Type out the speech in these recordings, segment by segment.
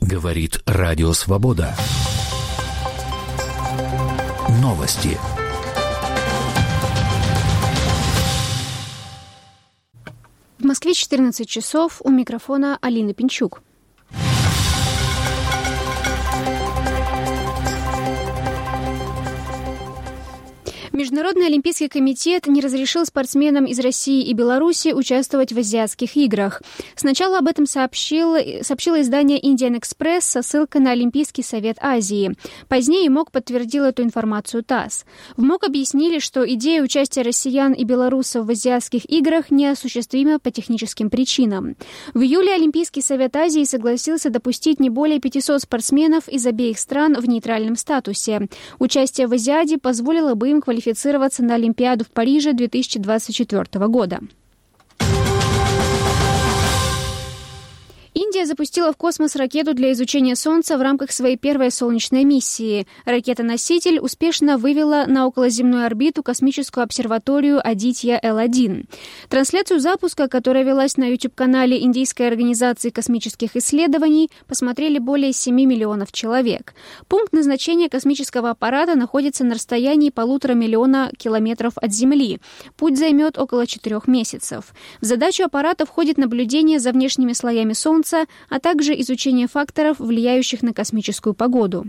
Говорит Радио Свобода. Новости. В Москве 14 часов. У микрофона Алина Пинчук. Международный олимпийский комитет не разрешил спортсменам из России и Беларуси участвовать в азиатских играх. Сначала об этом сообщило издание Indian Express со ссылкой на Олимпийский совет Азии. Позднее МОК подтвердил эту информацию ТАСС. В МОК объяснили, что идея участия россиян и белорусов в азиатских играх неосуществима по техническим причинам. В июле Олимпийский совет Азии согласился допустить не более 500 спортсменов из обеих стран в нейтральном статусе. Участие в Азиаде позволило бы им квалифицироваться на Олимпиаду в Париже 2024 года. Индия запустила в космос ракету для изучения Солнца в рамках своей первой солнечной миссии. Ракета-носитель успешно вывела на околоземную орбиту космическую обсерваторию Адитья-Л1. Трансляцию запуска, которая велась на YouTube-канале Индийской организации космических исследований, посмотрели более 7 миллионов человек. Пункт назначения космического аппарата находится на расстоянии 1,5 миллиона километров от Земли. Путь займет около 4 месяцев. В задачу аппарата входит наблюдение за внешними слоями Солнца, а также изучение факторов, влияющих на космическую погоду.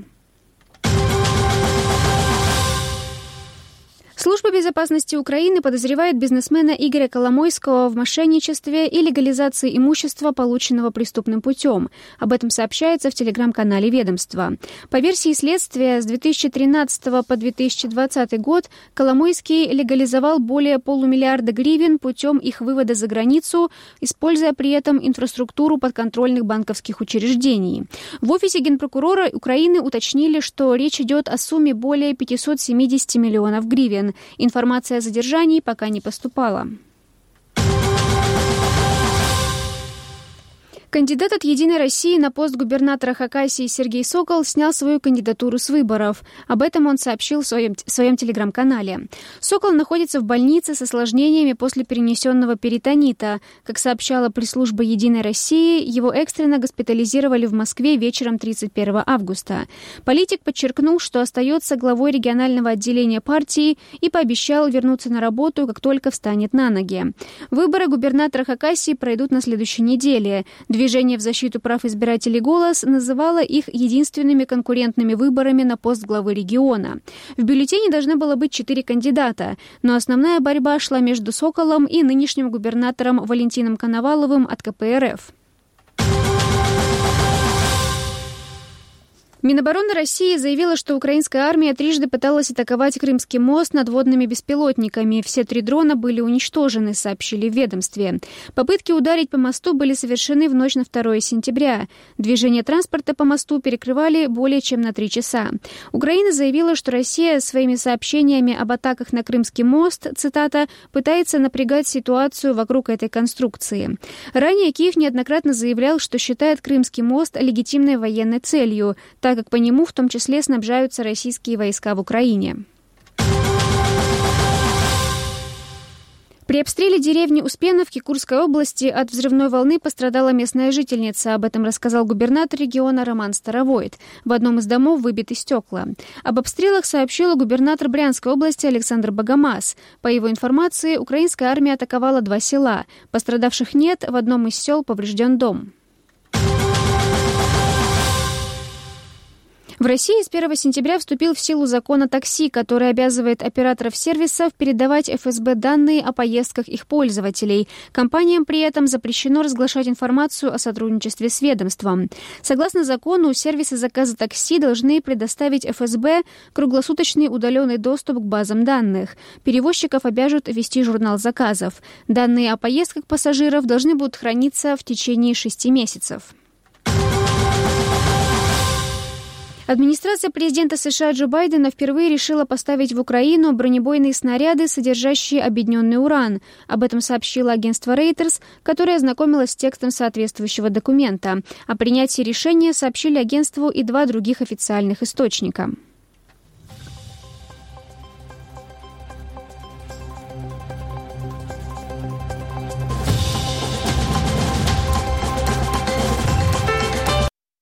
Служба безопасности Украины подозревает бизнесмена Игоря Коломойского в мошенничестве и легализации имущества, полученного преступным путем. Об этом сообщается в телеграм-канале ведомства. По версии следствия, с 2013 по 2020 год Коломойский легализовал более полумиллиарда гривен путем их вывода за границу, используя при этом инфраструктуру подконтрольных банковских учреждений. В офисе Генпрокурора Украины уточнили, что речь идет о сумме более 570 миллионов гривен. Информация о задержании пока не поступала. Кандидат от «Единой России» на пост губернатора Хакасии Сергей Сокол снял свою кандидатуру с выборов. Об этом он сообщил в своем телеграм-канале. Сокол находится в больнице с осложнениями после перенесенного перитонита. Как сообщала пресс-служба «Единой России», его экстренно госпитализировали в Москве вечером 31 августа. Политик подчеркнул, что остается главой регионального отделения партии и пообещал вернуться на работу, как только встанет на ноги. Выборы губернатора Хакасии пройдут на следующей неделе. Движение в защиту прав избирателей «Голос» называло их единственными конкурентными выборами на пост главы региона. В бюллетене должно было быть 4 кандидата, но основная борьба шла между Соколом и нынешним губернатором Валентином Коноваловым от КПРФ. Минобороны России заявила, что украинская армия трижды пыталась атаковать Крымский мост надводными беспилотниками. Все 3 дрона были уничтожены, сообщили в ведомстве. Попытки ударить по мосту были совершены в ночь на 2 сентября. Движение транспорта по мосту перекрывали более чем на 3 часа. Украина заявила, что Россия своими сообщениями об атаках на Крымский мост, цитата, «пытается напрягать ситуацию вокруг этой конструкции». Ранее Киев неоднократно заявлял, что считает Крымский мост легитимной военной целью, так как по нему в том числе снабжаются российские войска в Украине. При обстреле деревни Успеновки Курской области от взрывной волны пострадала местная жительница. Об этом рассказал губернатор региона Роман Старовойт. В одном из домов выбиты стекла. Об обстрелах сообщил губернатор Брянской области Александр Богомаз. По его информации, украинская армия атаковала 2 села. Пострадавших нет, в одном из сел поврежден дом. В России с 1 сентября вступил в силу закон о такси, который обязывает операторов сервисов передавать ФСБ данные о поездках их пользователей. Компаниям при этом запрещено разглашать информацию о сотрудничестве с ведомством. Согласно закону, сервисы заказа такси должны предоставить ФСБ круглосуточный удаленный доступ к базам данных. Перевозчиков обяжут вести журнал заказов. Данные о поездках пассажиров должны будут храниться в течение 6 месяцев. Администрация президента США Джо Байдена впервые решила поставить в Украину бронебойные снаряды, содержащие объединенный уран. Об этом сообщило агентство Reuters, которое ознакомилось с текстом соответствующего документа. О принятии решения сообщили агентству и 2 других официальных источника.